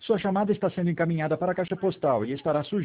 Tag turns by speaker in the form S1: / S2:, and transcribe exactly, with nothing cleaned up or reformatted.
S1: Sua chamada está sendo encaminhada para a caixa postal e estará sujeita